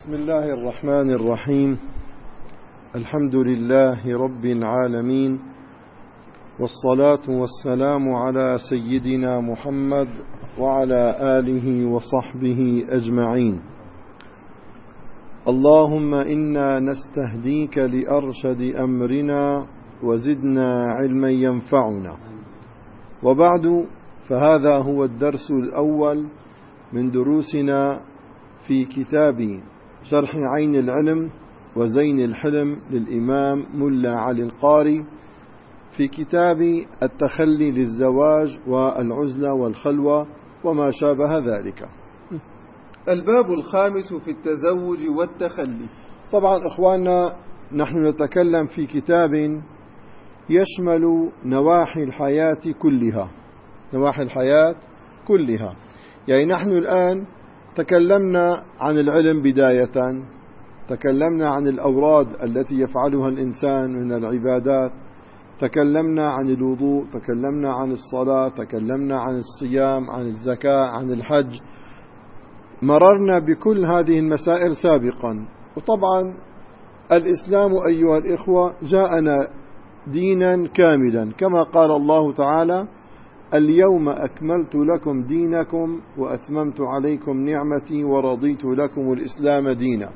بسم الله الرحمن الرحيم. الحمد لله رب العالمين، والصلاة والسلام على سيدنا محمد وعلى آله وصحبه أجمعين. اللهم إنا نستهديك لأرشد أمرنا وزدنا علما ينفعنا. وبعد، فهذا هو الدرس الأول من دروسنا في كتاب شرح عين العلم وزين الحلم للإمام ملا علي القاري، في كتاب التخلي للزواج والعزلة والخلوة وما شابه ذلك. الباب الخامس في التزوج والتخلي. طبعا إخواننا، نحن نتكلم في كتاب يشمل نواحي الحياة كلها، نواحي الحياة كلها. يعني نحن الآن تكلمنا عن العلم بداية، تكلمنا عن الأوراد التي يفعلها الإنسان من العبادات، تكلمنا عن الوضوء، تكلمنا عن الصلاة، تكلمنا عن الصيام، عن الزكاة، عن الحج. مررنا بكل هذه المسائل سابقا. وطبعا الإسلام أيها الإخوة جاءنا دينا كاملا، كما قال الله تعالى: اليوم أكملت لكم دينكم وأتممت عليكم نعمتي ورضيت لكم الإسلام دينا.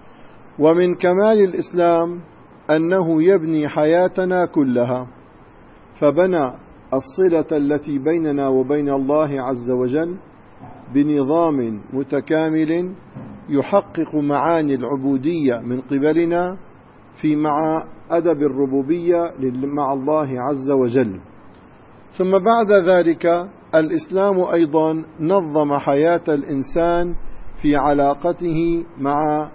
ومن كمال الإسلام أنه يبني حياتنا كلها، فبنى الصلة التي بيننا وبين الله عز وجل بنظام متكامل يحقق معاني العبودية من قبلنا في مع أدب الربوبية مع الله عز وجل. ثم بعد ذلك الإسلام أيضا نظم حياة الإنسان في علاقته مع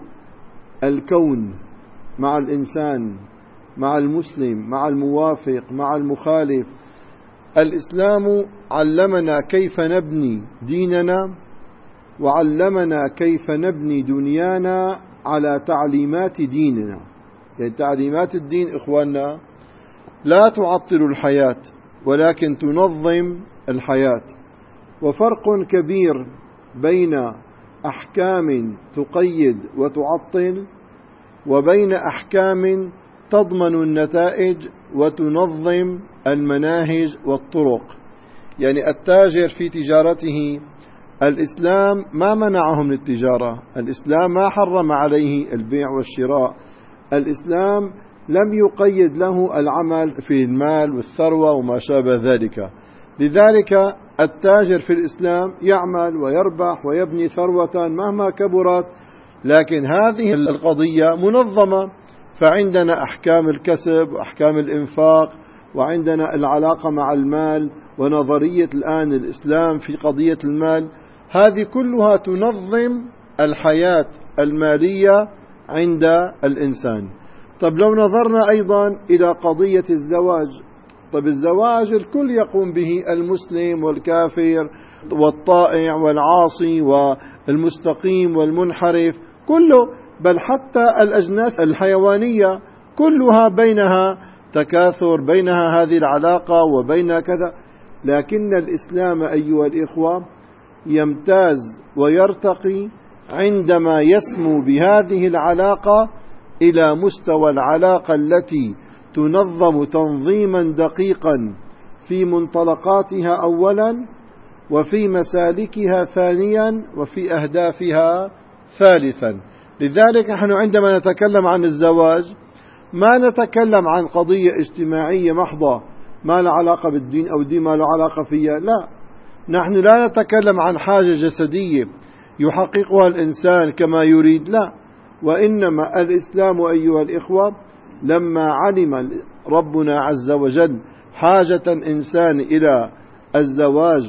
الكون، مع الإنسان، مع المسلم، مع الموافق، مع المخالف. الإسلام علمنا كيف نبني ديننا، وعلمنا كيف نبني دنيانا على تعليمات ديننا. يعني تعليمات الدين إخواننا لا تعطل الحياة، ولكن تنظم الحياة. وفرق كبير بين أحكام تقيد وتعطل وبين أحكام تضمن النتائج وتنظم المناهج والطرق. يعني التاجر في تجارته، الإسلام ما منعه من التجارة، الإسلام ما حرم عليه البيع والشراء، الإسلام لم يقيد له العمل في المال والثروة وما شابه ذلك. لذلك التاجر في الإسلام يعمل ويربح ويبني ثروة مهما كبرت، لكن هذه القضية منظمة. فعندنا أحكام الكسب وأحكام الإنفاق، وعندنا العلاقة مع المال، ونظرية الآن الإسلام في قضية المال. هذه كلها تنظم الحياة المالية عند الإنسان. طب لو نظرنا أيضا إلى قضية الزواج، طب الزواج الكل يقوم به، المسلم والكافر والطائع والعاصي والمستقيم والمنحرف، كله، بل حتى الأجناس الحيوانية كلها بينها تكاثر، بينها هذه العلاقة وبين كذا. لكن الإسلام أيها الإخوة يمتاز ويرتقي عندما يسمو بهذه العلاقة إلى مستوى العلاقة التي تنظم تنظيما دقيقا في منطلقاتها أولا، وفي مسالكها ثانيا، وفي أهدافها ثالثا. لذلك نحن عندما نتكلم عن الزواج ما نتكلم عن قضية اجتماعية محضة ما له علاقة بالدين أو الدين ما له علاقة فيها، لا، نحن لا نتكلم عن حاجة جسدية يحققها الإنسان كما يريد، لا، وإنما الإسلام أيها الإخوة لما علم ربنا عز وجل حاجة الإنسان إلى الزواج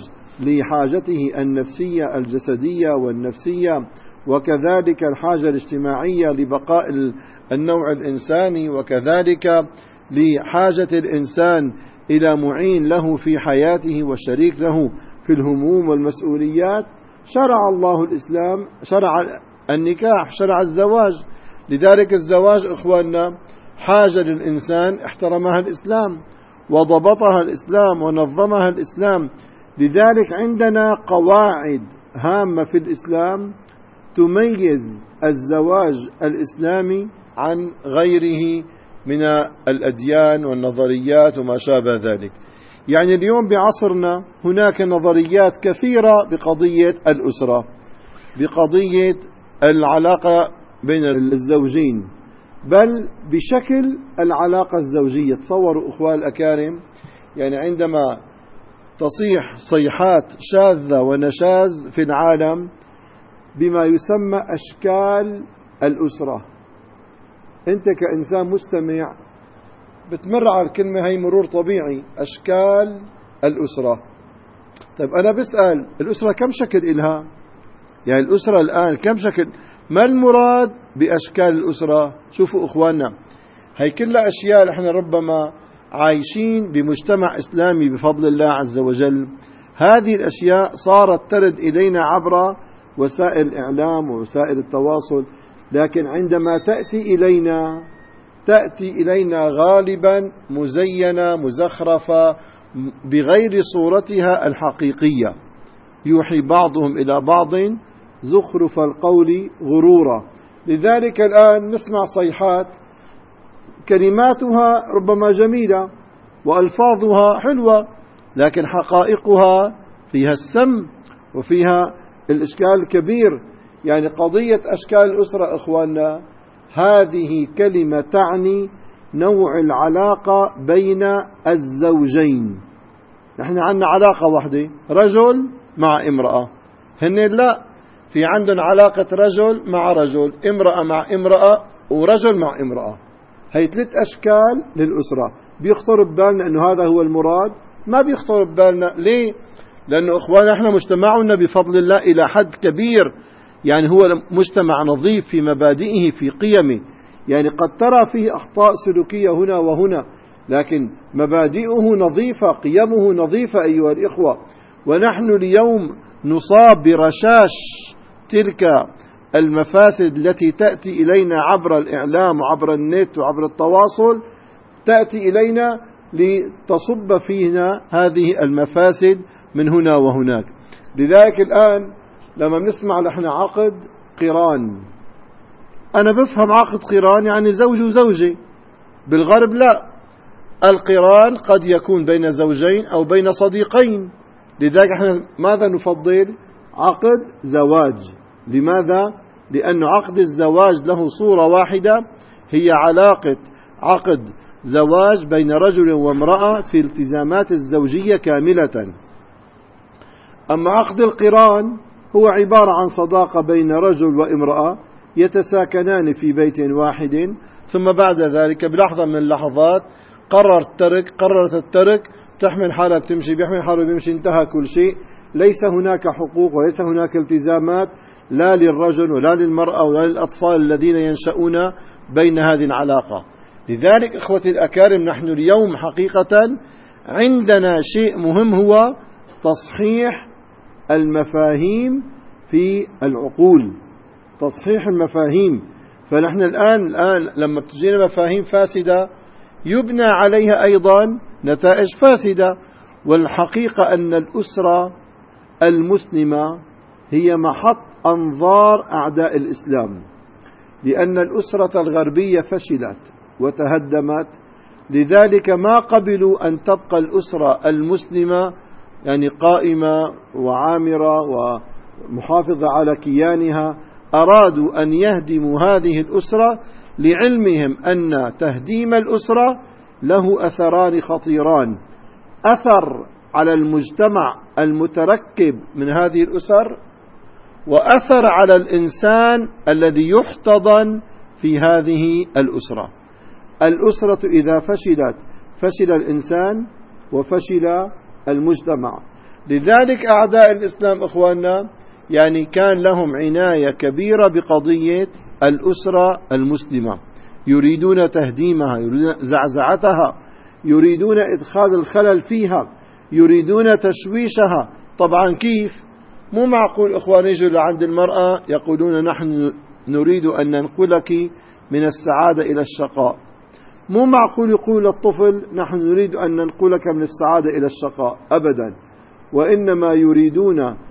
لحاجته النفسية الجسدية والنفسية، وكذلك الحاجة الاجتماعية لبقاء النوع الإنساني، وكذلك لحاجة الإنسان إلى معين له في حياته وشريك له في الهموم والمسؤوليات، شرع الله الإسلام، شرع النكاح، شرع الزواج. لذلك الزواج إخواننا حاجة للإنسان احترمها الإسلام وضبطها الإسلام ونظمها الإسلام. لذلك عندنا قواعد هامة في الإسلام تميز الزواج الإسلامي عن غيره من الأديان والنظريات وما شابه ذلك. يعني اليوم بعصرنا هناك نظريات كثيرة بقضية الأسرة، بقضية العلاقة بين الزوجين، بل بشكل العلاقة الزوجية. تصوروا أخوان الأكارم، يعني عندما تصيح صيحات شاذة ونشاز في العالم بما يسمى أشكال الأسرة، أنت كإنسان مستمع بتمر على الكلمة هي مرور طبيعي، أشكال الأسرة. طيب أنا بسأل، الأسرة كم شكل إلها؟ يعني الأسرة الآن كم شكل؟ ما المراد بأشكال الأسرة؟ شوفوا أخواننا، هي كلها أشياء نحن ربما عايشين بمجتمع إسلامي بفضل الله عز وجل. هذه الأشياء صارت ترد إلينا عبر وسائل الإعلام ووسائل التواصل، لكن عندما تأتي إلينا غالبا مزينة مزخرفة بغير صورتها الحقيقية، يوحي بعضهم إلى بعض زخرف القول غرورا. لذلك الآن نسمع صيحات كلماتها ربما جميلة وألفاظها حلوة، لكن حقائقها فيها السم وفيها الإشكال الكبير. يعني قضية أشكال الأسرة إخواننا، هذه كلمة تعني نوع العلاقة بين الزوجين. نحن عندنا علاقة واحدة، رجل مع امرأة، هن لا، في عندنا علاقة رجل مع رجل، امرأة مع امرأة، ورجل مع امرأة. هي 3 أشكال للأسرة. بيخطر ببالنا أنه هذا هو المراد؟ ما بيخطر ببالنا. ليه؟ لأنه إخوانا احنا مجتمعنا بفضل الله إلى حد كبير، يعني هو مجتمع نظيف في مبادئه في قيمه. يعني قد ترى فيه أخطاء سلوكية هنا وهنا، لكن مبادئه نظيفة، قيمه نظيفة أيها الإخوة. ونحن اليوم نصاب برشاش تلك المفاسد التي تأتي إلينا عبر الإعلام وعبر النت وعبر التواصل، تأتي إلينا لتصب فينا هذه المفاسد من هنا وهناك. لذلك الآن لما بنسمع نحن عقد قران، أنا بفهم عقد قران يعني زوج وزوجة. بالغرب لا، القران قد يكون بين زوجين أو بين صديقين. لذلك احنا ماذا نفضل؟ عقد زواج. لماذا؟ لأن عقد الزواج له صورة واحدة، هي عقد زواج بين رجل وامرأة في التزامات الزوجية كاملة. أما عقد القران هو عبارة عن صداقة بين رجل وامرأة يتساكنان في بيت واحد، ثم بعد ذلك بلحظة من اللحظات قررت الترك، تحمل حالها بتمشي، بيحمل حاله بيمشي، انتهى كل شيء. ليس هناك حقوق وليس هناك التزامات لا للرجل ولا للمرأة ولا للأطفال الذين ينشأون بين هذه العلاقة. لذلك إخوتي الأكارم، نحن اليوم حقيقة عندنا شيء مهم، هو تصحيح المفاهيم في العقول، تصحيح المفاهيم. فنحن الآن لما بتجينا مفاهيم فاسدة يبنى عليها أيضا نتائج فاسدة. والحقيقة أن الأسرة المسلمة هي محط أنظار أعداء الإسلام، لأن الأسرة الغربية فشلت وتهدمت. لذلك ما قبلوا أن تبقى الأسرة المسلمة يعني قائمة وعامرة ومحافظة على كيانها. أرادوا أن يهدموا هذه الأسرة، لعلمهم أن تهديم الأسرة له أثران خطيران: أثر على المجتمع المتركب من هذه الأسر، وأثر على الإنسان الذي يحتضن في هذه الأسرة. الأسرة إذا فشلت فشل الإنسان وفشل المجتمع. لذلك أعداء الإسلام إخواننا يعني كان لهم عناية كبيرة بقضية الأسرة المسلمة، يريدون تهديمها، يريدون زعزعتها، يريدون إدخال الخلل فيها، يريدون تشويشها. طبعا كيف؟ مو معقول إخوان يجوا لعند المرأة يقولون نحن نريد أن ننقلك من السعادة إلى الشقاء. مو معقول يقول للطفل نحن نريد أن ننقلك من السعادة إلى الشقاء، أبدا. وإنما يريدون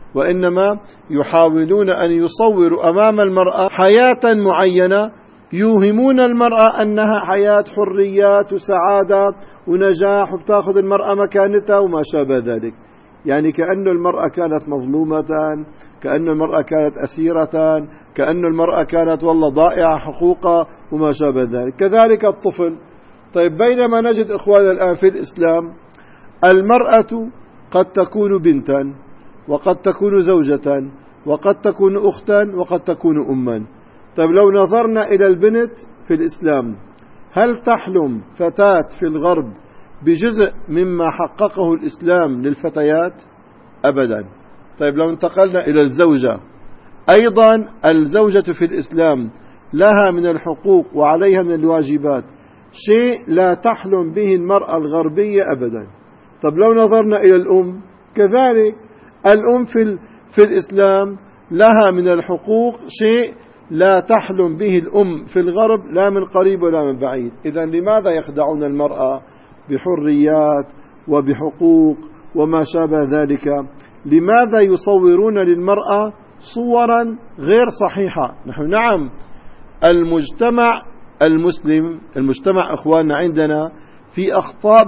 وإنما يحاولون أن يصوروا أمام المرأة حياة معينة، يوهمون المرأة أنها حياة حريات وسعادة ونجاح، وبتاخذ المرأة مكانتها وما شابه ذلك. يعني كأن المرأة كانت مظلومة، كأن المرأة كانت أسيرة، كأن المرأة كانت والله ضائعة حقوقها وما شابه ذلك. كذلك الطفل. طيب بينما نجد إخواننا الآن في الإسلام المرأة قد تكون بنتا، وقد تكون زوجة، وقد تكون أختا، وقد تكون أما. طيب لو نظرنا إلى البنت في الإسلام، هل تحلم فتاة في الغرب بجزء مما حققه الإسلام للفتيات؟ أبدا. طيب لو انتقلنا إلى الزوجة، أيضا الزوجة في الإسلام لها من الحقوق وعليها من الواجبات شيء لا تحلم به المرأة الغربية أبدا. طب لو نظرنا إلى الأم كذلك، الأم في الإسلام لها من الحقوق شيء لا تحلم به الأم في الغرب، لا من قريب ولا من بعيد. إذن لماذا يخدعون المرأة بحريات وبحقوق وما شابه ذلك؟ لماذا يصورون للمرأة صورا غير صحيحة؟ نحن نعم المجتمع المسلم، المجتمع إخواننا عندنا في أخطاء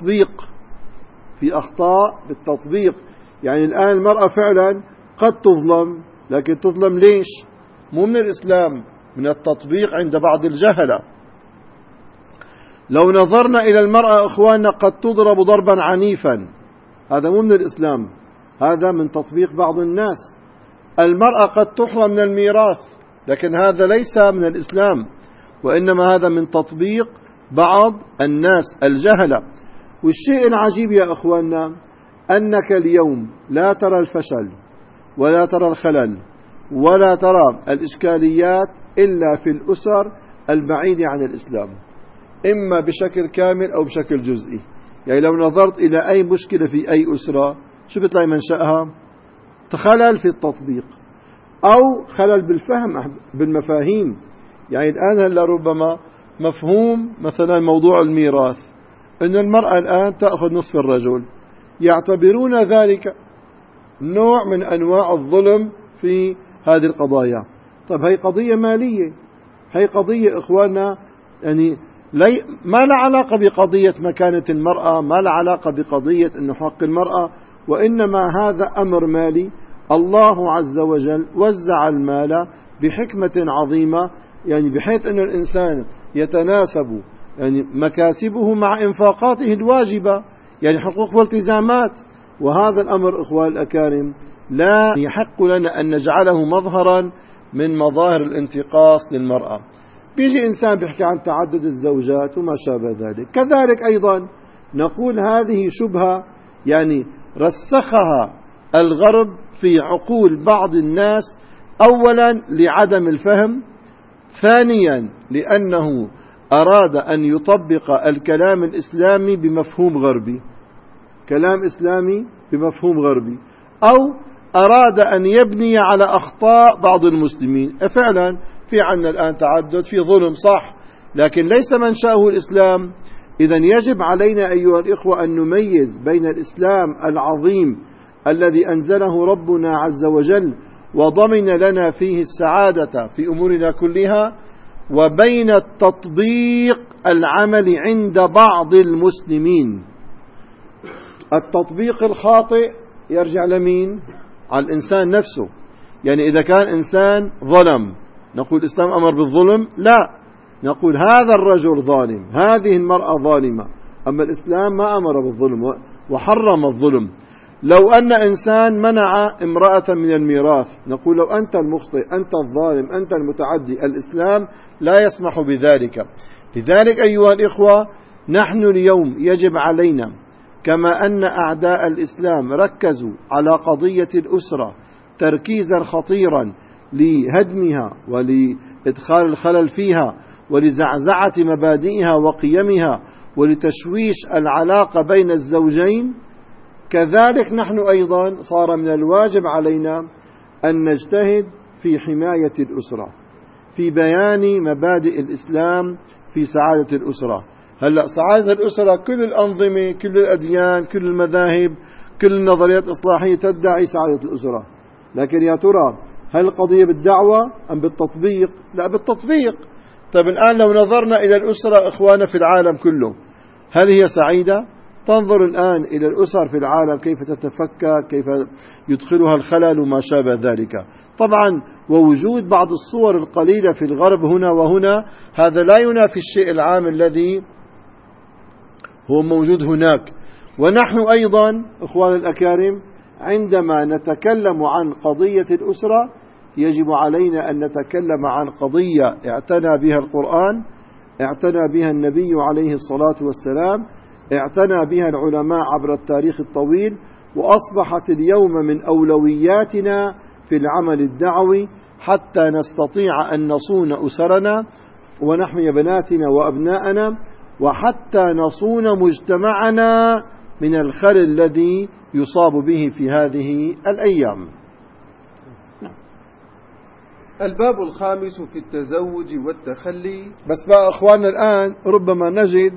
بالتطبيق، يعني الآن المرأة فعلا قد تظلم، لكن تظلم ليش؟ مو من الإسلام، من التطبيق عند بعض الجهلة. لو نظرنا إلى المرأة إخواننا قد تضرب ضربا عنيفا، هذا مو من الإسلام، هذا من تطبيق بعض الناس. المرأة قد تحرم من الميراث، لكن هذا ليس من الإسلام، وإنما هذا من تطبيق بعض الناس الجهلة. والشيء العجيب يا أخواننا أنك اليوم لا ترى الفشل ولا ترى الخلل ولا ترى الإشكاليات إلا في الأسر البعيدة عن الإسلام، إما بشكل كامل أو بشكل جزئي. يعني لو نظرت إلى أي مشكلة في أي أسرة، شو بتلاقي منشأها؟ خلل في التطبيق أو خلل بالفهم بالمفاهيم. يعني الآن هلا ربما مفهوم مثلا موضوع الميراث، أن المرأة الآن تأخذ نصف الرجل، يعتبرون ذلك نوع من أنواع الظلم في هذه القضايا. طب هي قضية مالية، هي قضية إخواننا يعني ما لا علاقة بقضية مكانة المرأة، ما لا علاقة بقضية أنه حق المرأة، وإنما هذا أمر مالي. الله عز وجل وزع المال بحكمة عظيمة، يعني بحيث أن الإنسان يتناسب يعني مكاسبه مع إنفاقاته الواجبة، يعني حقوق والتزامات. وهذا الأمر إخوان الأكارم لا يحق لنا أن نجعله مظهرا من مظاهر الانتقاص للمرأة. بيجي إنسان بيحكي عن تعدد الزوجات وما شابه ذلك. كذلك أيضا نقول هذه شبهة يعني رسخها الغرب في عقول بعض الناس، أولا لعدم الفهم، ثانيا لأنه أراد أن يطبق الكلام الإسلامي بمفهوم غربي، كلام إسلامي بمفهوم غربي، أو أراد أن يبني على أخطاء بعض المسلمين. فعلا في عنا الآن تعدد، في ظلم صح، لكن ليس منشأه الإسلام. إذن يجب علينا أيها الإخوة أن نميز بين الإسلام العظيم الذي أنزله ربنا عز وجل وضمن لنا فيه السعادة في أمورنا كلها، وبين التطبيق العملي عند بعض المسلمين. التطبيق الخاطئ يرجع لمين؟ على الإنسان نفسه. يعني إذا كان إنسان ظلم نقول الإسلام أمر بالظلم؟ لا، نقول هذا الرجل ظالم، هذه المرأة ظالمة. أما الإسلام ما أمر بالظلم وحرم الظلم. لو أن إنسان منع امرأة من الميراث نقول لو أنت المخطئ، أنت الظالم، أنت المتعدي، الإسلام لا يسمح بذلك. لذلك أيها الإخوة نحن اليوم يجب علينا، كما أن أعداء الإسلام ركزوا على قضية الأسرة تركيزا خطيرا لهدمها ولإدخال الخلل فيها ولزعزعة مبادئها وقيمها ولتشويش العلاقة بين الزوجين، كذلك نحن أيضا صار من الواجب علينا أن نجتهد في حماية الأسرة، في بيان مبادئ الإسلام في سعادة الأسرة. هلأ سعادة الأسرة كل الأنظمة، كل الأديان، كل المذاهب، كل النظريات الإصلاحية تدعي سعادة الأسرة. لكن يا ترى هل القضية بالدعوة أم بالتطبيق؟ لا، بالتطبيق. طيب الآن لو نظرنا إلى الأسرة إخوانا في العالم كله، هل هي سعيدة؟ تنظر الآن إلى الأسر في العالم كيف تتفكك، كيف يدخلها الخلل وما شابه ذلك. طبعا ووجود بعض الصور القليلة في الغرب هنا وهنا، هذا لا ينافي الشيء العام الذي هو موجود هناك. ونحن أيضا إخوان الأكارم عندما نتكلم عن قضية الأسرة يجب علينا أن نتكلم عن قضية اعتنى بها القرآن، اعتنى بها النبي عليه الصلاة والسلام، اعتنى بها العلماء عبر التاريخ الطويل، وأصبحت اليوم من أولوياتنا في العمل الدعوي حتى نستطيع أن نصون أسرنا ونحمي بناتنا وأبناءنا، وحتى نصون مجتمعنا من الخلل الذي يصاب به في هذه الأيام. الباب الخامس في التزوج والتخلي. بس بقى أخواننا الآن ربما نجد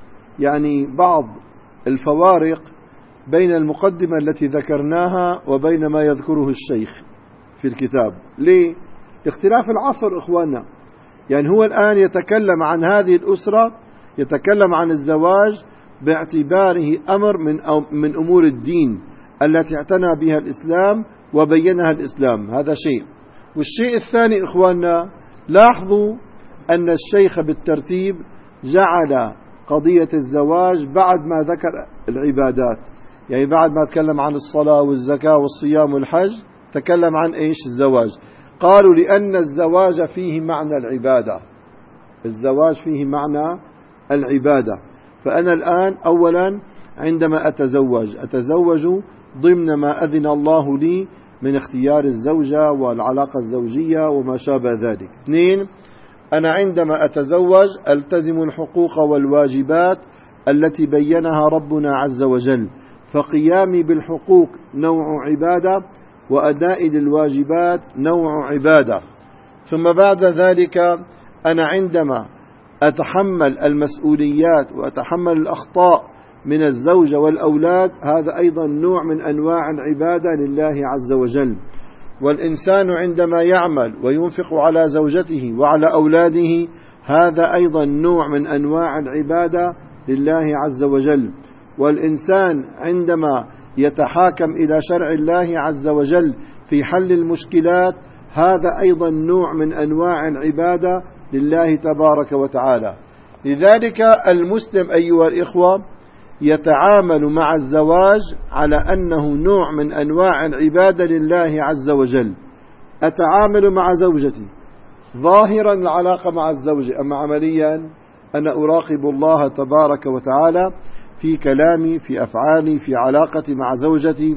يعني بعض الفوارق بين المقدمة التي ذكرناها وبين ما يذكره الشيخ في الكتاب. ليه؟ اختلاف العصر إخواننا. يعني هو الآن يتكلم عن هذه الأسرة، يتكلم عن الزواج باعتباره أمر من أمور الدين التي اعتنى بها الإسلام وبينها الإسلام، هذا شيء. والشيء الثاني إخواننا، لاحظوا أن الشيخ بالترتيب جعل قضية الزواج بعد ما ذكر العبادات. يعني بعد ما تكلم عن الصلاة والزكاة والصيام والحج تكلم عن إيش؟ الزواج. قالوا لأن الزواج فيه معنى العبادة، الزواج فيه معنى العبادة. فأنا الآن أولا عندما أتزوج ضمن ما أذن الله لي من اختيار الزوجة والعلاقة الزوجية وما شابه ذلك. 2، أنا عندما أتزوج ألتزم الحقوق والواجبات التي بينها ربنا عز وجل، فقيامي بالحقوق نوع عبادة وأدائي للواجبات نوع عبادة. ثم بعد ذلك أنا عندما أتحمل المسؤوليات وأتحمل الأخطاء من الزوجة والأولاد، هذا أيضا نوع من أنواع العبادة لله عز وجل. والإنسان عندما يعمل وينفق على زوجته وعلى أولاده، هذا أيضا نوع من أنواع العبادة لله عز وجل. والإنسان عندما يتحاكم إلى شرع الله عز وجل في حل المشكلات، هذا أيضا نوع من أنواع العبادة لله تبارك وتعالى. لذلك المسلم أيها الإخوة يتعامل مع الزواج على أنه نوع من أنواع العبادة لله عز وجل. أتعامل مع زوجتي ظاهرا العلاقة مع الزوجة، أما عمليا أنا أراقب الله تبارك وتعالى في كلامي، في أفعالي، في علاقتي مع زوجتي.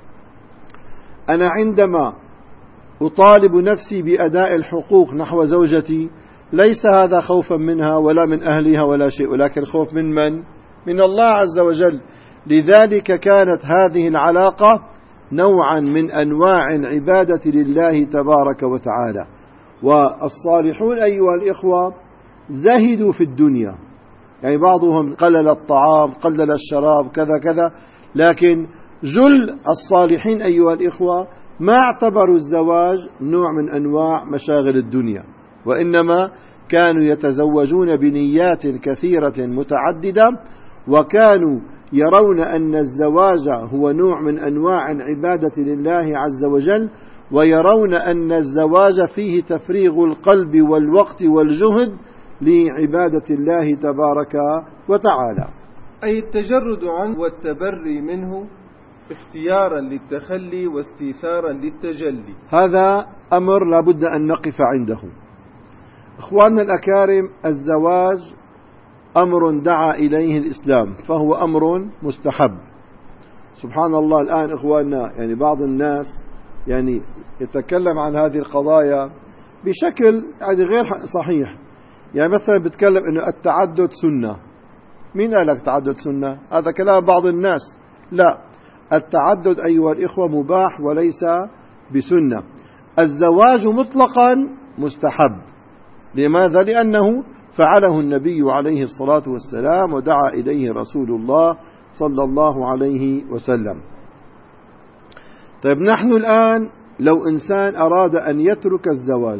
أنا عندما أطالب نفسي بأداء الحقوق نحو زوجتي ليس هذا خوفا منها ولا من أهلها ولا شيء، ولكن خوف من من؟ من الله عز وجل. لذلك كانت هذه العلاقة نوعا من أنواع العبادة لله تبارك وتعالى. والصالحون أيها الإخوة زهدوا في الدنيا، يعني بعضهم قلل الطعام، قلل الشراب، كذا كذا، لكن جل الصالحين أيها الإخوة ما اعتبروا الزواج نوع من أنواع مشاغل الدنيا، وإنما كانوا يتزوجون بنيات كثيرة متعددة، وكانوا يرون أن الزواج هو نوع من أنواع العبادة لله عز وجل، ويرون أن الزواج فيه تفريغ القلب والوقت والجهد لعبادة الله تبارك وتعالى. أي التجرد عنه والتبري منه اختيارا للتخلي واستيثارا للتجلي. هذا أمر لابد أن نقف عنده. إخواننا الأكارم، الزواج أمر دعا إليه الإسلام، فهو أمر مستحب. سبحان الله، الآن إخواننا يعني بعض الناس يعني يتكلم عن هذه القضايا بشكل يعني غير صحيح. يعني مثلا بتكلم إنه التعدد سنة. مين قال لك تعدد سنة؟ هذا كلام بعض الناس. لا، التعدد أيها الإخوة مباح وليس بسنة. الزواج مطلقا مستحب. لماذا؟ لأنه فعله النبي عليه الصلاة والسلام ودعا إليه رسول الله صلى الله عليه وسلم. طيب نحن الآن لو إنسان أراد أن يترك الزواج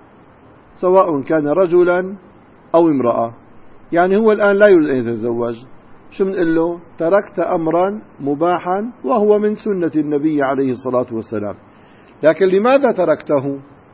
سواء كان رجلا أو امرأة، يعني هو الآن لا يريد أن يتزوج، شو بنقول له؟ تركت أمرا مباحا وهو من سنة النبي عليه الصلاة والسلام. لكن لماذا تركته؟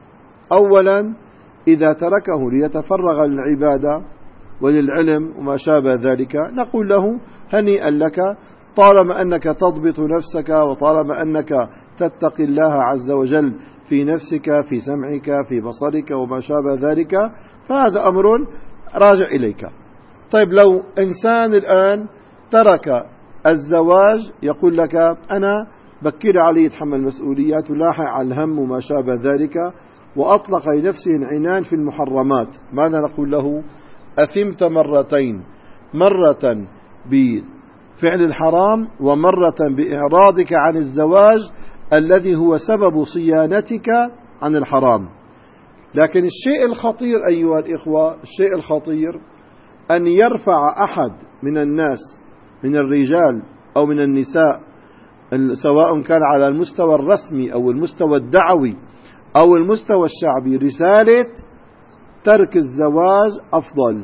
أولا إذا تركه ليتفرغ للعبادة وللعلم وما شابه ذلك نقول له هنيئا لك، طالما أنك تضبط نفسك وطالما أنك تتقي الله عز وجل في نفسك في سمعك في بصرك وما شابه ذلك، فهذا أمر راجع إليك. طيب لو إنسان الآن ترك الزواج يقول لك أنا بكر عليه يتحمل مسؤوليات ولاحق على الهم وما شابه ذلك، وأطلق لنفسه العنان في المحرمات، ماذا نقول له؟ أثمت مرتين، مرة بفعل الحرام ومرة بإعراضك عن الزواج الذي هو سبب صيانتك عن الحرام. لكن الشيء الخطير أيها الإخوة، الشيء الخطير أن يرفع أحد من الناس من الرجال أو من النساء سواء كان على المستوى الرسمي أو المستوى الدعوي أو المستوى الشعبي رسالة ترك الزواج أفضل.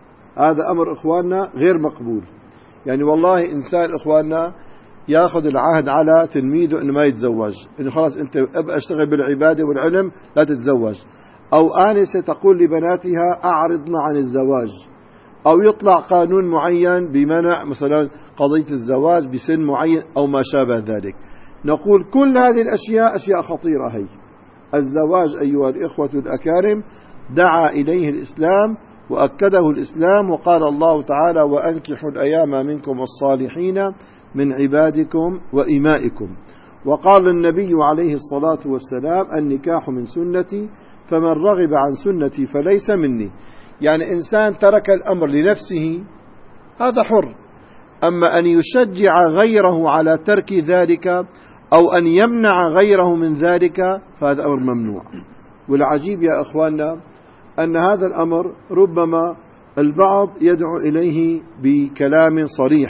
هذا أمر إخواننا غير مقبول. يعني والله إنسان إخواننا يأخذ العهد على تلميذه إنه ما يتزوج، إنه خلاص أنت أبقى اشتغل بالعبادة والعلم لا تتزوج، أو آنسة تقول لبناتها أعرضنا عن الزواج، أو يطلع قانون معين بمنع مثلا قضية الزواج بسن معين أو ما شابه ذلك. نقول كل هذه الأشياء أشياء خطيرة. هي الزواج أيها الإخوة الأكارم دعا إليه الإسلام وأكده الإسلام، وقال الله تعالى وأنكحوا الأيام منكم والصالحين من عبادكم وإمائكم. وقال النبي عليه الصلاة والسلام النكاح من سنتي فمن رغب عن سنتي فليس مني. يعني إنسان ترك الأمر لنفسه هذا حر، أما أن يشجع غيره على ترك ذلك أو أن يمنع غيره من ذلك فهذا أمر ممنوع. والعجيب يا أخواننا أن هذا الأمر ربما البعض يدعو إليه بكلام صريح،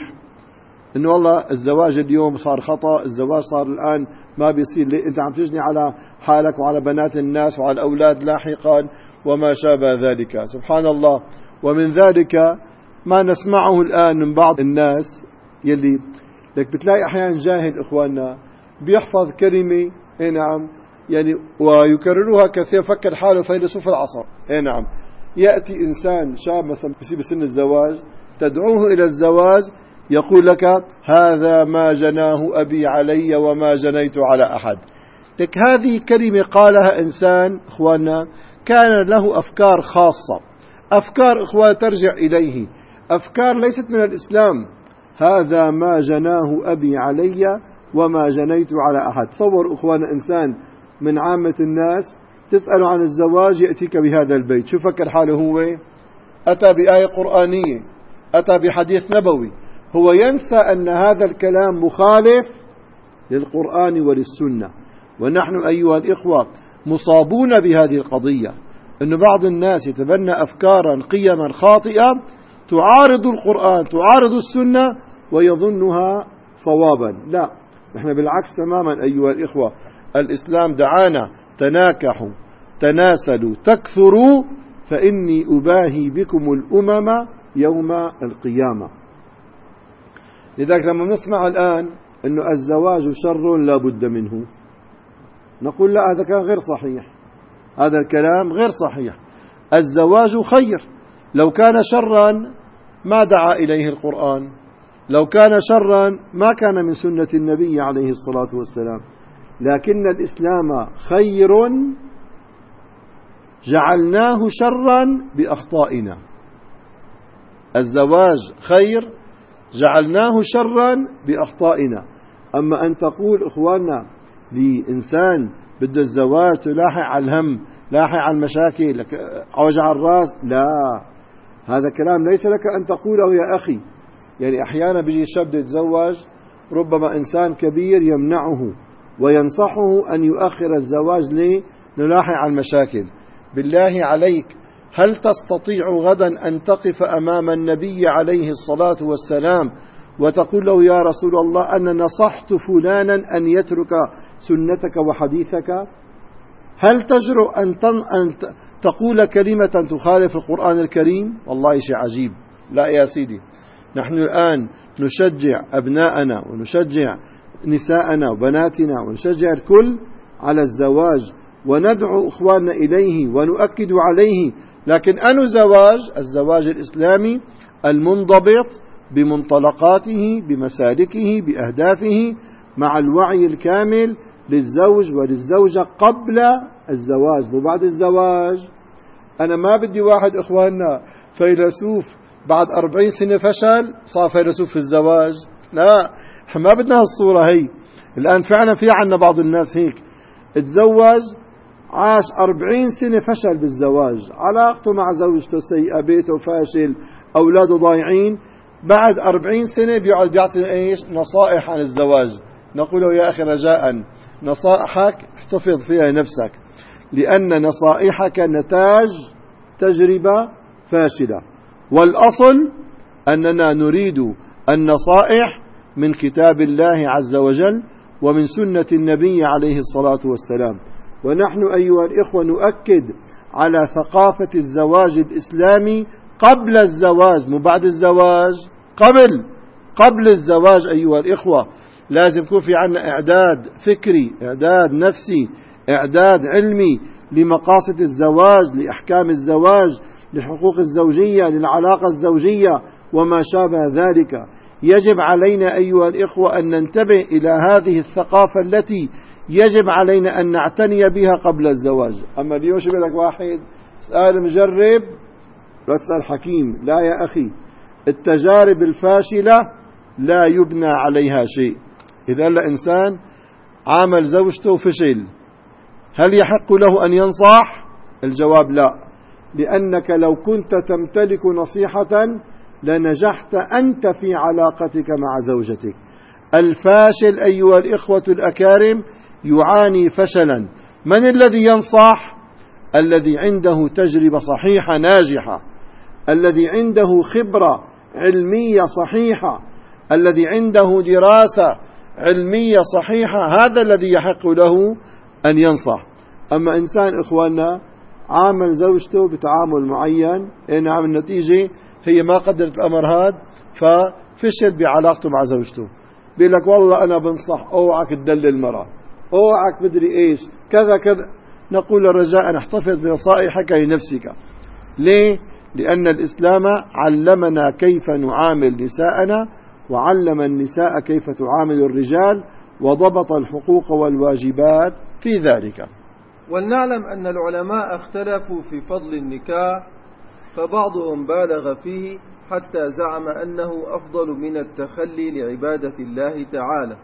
إنه والله الزواج اليوم صار خطأ، الزواج صار الآن ما بيصير، أنت عم تجني على حالك وعلى بنات الناس وعلى الأولاد لاحقا وما شابه ذلك. سبحان الله. ومن ذلك ما نسمعه الآن من بعض الناس يلي لك بتلاقي أحيانا جاهل إخواننا بيحفظ كلمة نعم يعني ويكررها كثير، فكر حاله فيلسوف العصر. نعم يأتي إنسان شاب مثلا بسن الزواج تدعوه إلى الزواج يقول لك هذا ما جناه أبي علي وما جنيت على أحد. لك هذه كلمة قالها إنسان إخواننا كان له أفكار خاصة، أفكار إخوان ترجع إليه، أفكار ليست من الإسلام. هذا ما جناه أبي علي وما جنيت على أحد. تصور إخوان إنسان من عامة الناس تسأل عن الزواج يأتيك بهذا البيت، شو فكر حاله هو؟ أتى بآية قرآنية، أتى بحديث نبوي، هو ينسى أن هذا الكلام مخالف للقرآن وللسنة. ونحن أيها الإخوة مصابون بهذه القضية، أن بعض الناس يتبنى أفكارا قيما خاطئة تعارض القرآن تعارض السنة ويظنها صوابا. لا، نحن بالعكس تماما أيها الإخوة. الإسلام دعانا تناكحوا تناسلوا تكثروا فإني أباهي بكم الأمم يوم القيامة. لذلك لما نسمع الآن أن الزواج شر لا بد منه نقول لا، هذا كان غير صحيح، هذا الكلام غير صحيح. الزواج خير، لو كان شرا ما دعا إليه القرآن، لو كان شرا ما كان من سنة النبي عليه الصلاة والسلام. لكن الإسلام خير جعلناه شرا بأخطائنا. الزواج خير جعلناه شرا بأخطائنا. أما أن تقول إخواننا لإنسان بده الزواج تلاحق على الهم لاحق على المشاكل وجع الرأس، لا، هذا كلام ليس لك أن تقوله يا أخي. يعني أحيانا بيجي شاب بده يتزوج ربما إنسان كبير يمنعه وينصحه أن يؤخر الزواج لنلاحق على المشاكل. بالله عليك، هل تستطيع غدا أن تقف أمام النبي عليه الصلاة والسلام وتقول له يا رسول الله أنا نصحت فلانا أن يترك سنتك وحديثك؟ هل تجرؤ أن تقول كلمة تخالف القرآن الكريم؟ والله شيء عجيب. لا يا سيدي، نحن الآن نشجع أبناءنا ونشجع نساءنا وبناتنا ونشجع الكل على الزواج وندعو إخواننا إليه ونؤكد عليه، لكن أنو زواج؟ الزواج الإسلامي المنضبط بمنطلقاته بمسالكه بأهدافه مع الوعي الكامل للزوج وللزوجة قبل الزواج وبعد الزواج. أنا ما بدي واحد إخواننا فيلسوف بعد 40 سنة فشل صار فيلسوف في الزواج. لا، ما بدنا هالصورة هي. الآن فعلا في عنا بعض الناس هيك، تزوج عاش 40 سنة فشل بالزواج، علاقته مع زوجته سيئة، بيته فاشل، أولاده ضايعين، بعد 40 سنة بيقعد بيعطي إيش؟ نصائح عن الزواج. نقول له يا أخي رجاء نصائحك احتفظ فيها نفسك، لأن نصائحك نتاج تجربة فاشلة، والأصل أننا نريد النصائح من كتاب الله عز وجل ومن سنة النبي عليه الصلاة والسلام. ونحن أيها الإخوة نؤكد على ثقافة الزواج الإسلامي قبل الزواج مو بعد الزواج. قبل الزواج أيها الإخوة لازم يكون في عنا إعداد فكري، إعداد نفسي، إعداد علمي لمقاصد الزواج، لأحكام الزواج، لحقوق الزوجية، للعلاقة الزوجية وما شابه ذلك. يجب علينا أيها الإخوة أن ننتبه إلى هذه الثقافة التي يجب علينا أن نعتني بها قبل الزواج. أما اليوم شو لك واحد سأل مجرب لا تسأل حكيم. لا يا أخي، التجارب الفاشلة لا يبنى عليها شيء. إذا إنسان عامل زوجته فشل، هل يحق له أن ينصح؟ الجواب لا، لأنك لو كنت تمتلك نصيحة لنجحت أنت في علاقتك مع زوجتك. الفاشل أيها الإخوة الأكارم يعاني فشلا. من الذي ينصح؟ الذي عنده تجربة صحيحة ناجحة، الذي عنده خبرة علمية صحيحة، الذي عنده دراسة علمية صحيحة، هذا الذي يحق له أن ينصح. أما إنسان إخواننا عامل زوجته بتعامل معين، نعم النتيجة هي ما قدرت الأمر هذا ففشل بعلاقته مع زوجته. بيقول لك والله أنا بنصح اوعك تدلل المرأة، اوعك مدري إيش كذا كذا. نقول رجاء احتفظ بنصائحك لنفسك. ليه؟ لأن الإسلام علمنا كيف نعامل نساءنا، وعلم النساء كيف تعامل الرجال، وضبط الحقوق والواجبات في ذلك. ولنعلم أن العلماء اختلفوا في فضل النكاح، فبعضهم بالغ فيه حتى زعم أنه أفضل من التخلي لعبادة الله تعالى،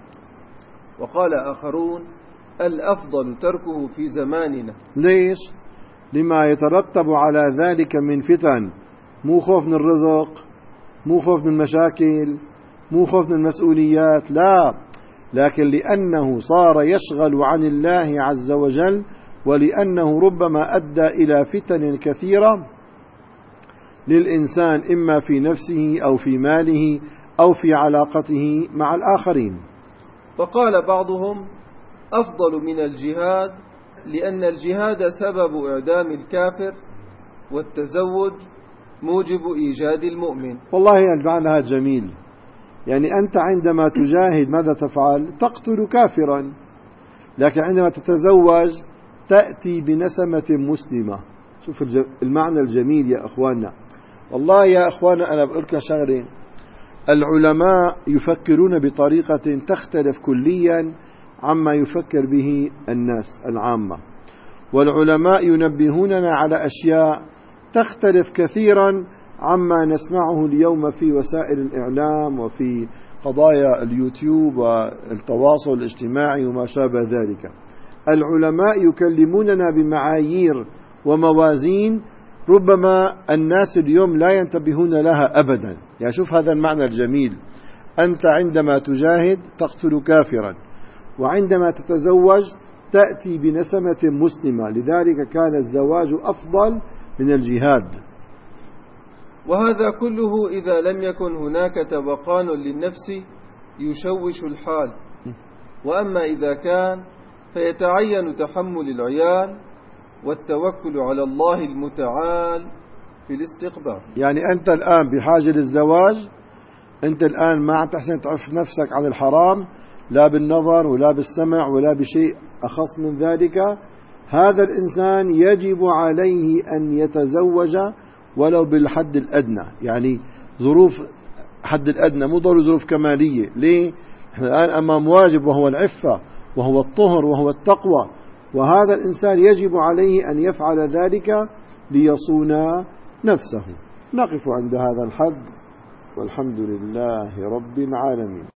وقال آخرون الأفضل تركه في زماننا. ليش؟ لما يترتب على ذلك من فتن، مو خوف من الرزق، مو خوف من مشاكل، مو خوف من مسؤوليات، لا، لكن لأنه صار يشغل عن الله عز وجل، ولأنه ربما أدى إلى فتن كثيرة للإنسان إما في نفسه أو في ماله أو في علاقته مع الآخرين. وقال بعضهم أفضل من الجهاد، لأن الجهاد سبب إعدام الكافر، والتزوج موجب إيجاد المؤمن. والله المعنى هذا جميل. يعني أنت عندما تجاهد ماذا تفعل؟ تقتل كافرا، لكن عندما تتزوج تأتي بنسمة مسلمة. شوف المعنى الجميل يا أخواننا. والله يا أخواننا أنا بقول لك شغلين، العلماء يفكرون بطريقة تختلف كليا عما يفكر به الناس العامة، والعلماء ينبهوننا على أشياء تختلف كثيرا عما نسمعه اليوم في وسائل الإعلام وفي قضايا اليوتيوب والتواصل الاجتماعي وما شابه ذلك. العلماء يكلموننا بمعايير وموازين ربما الناس اليوم لا ينتبهون لها أبدا. يعني شوف هذا المعنى الجميل، أنت عندما تجاهد تقتل كافرا، وعندما تتزوج تأتي بنسمة مسلمة، لذلك كان الزواج أفضل من الجهاد. وهذا كله إذا لم يكن هناك توقان للنفس يشوش الحال. وأما إذا كان فيتعين تحمل العيال والتوكل على الله المتعال في الاستقبال. يعني أنت الآن بحاجة للزواج، أنت الآن ما عم تحسن تعف نفسك عن الحرام، لا بالنظر ولا بالسمع ولا بشيء أخص من ذلك. هذا الإنسان يجب عليه أن يتزوج ولو بالحد الأدنى، يعني ظروف حد الأدنى، مو ضروري ظروف كمالية. ليه؟ احنا الآن أمام واجب وهو العفة وهو الطهر وهو التقوى، وهذا الإنسان يجب عليه أن يفعل ذلك ليصون نفسه. نقف عند هذا الحد، والحمد لله رب العالمين.